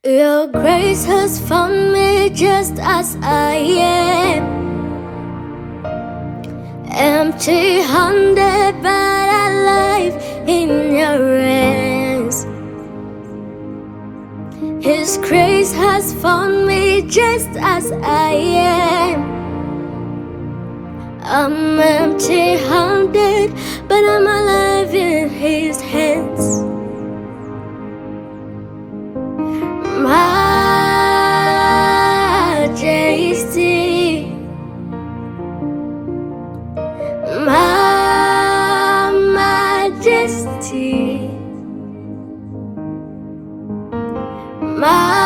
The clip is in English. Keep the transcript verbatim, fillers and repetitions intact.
Your grace has found me just as I am, empty-handed but alive in your hands. His grace has found me just as I am. I'm empty-handed but I'm alive in His hands. Majesty, my majesty, my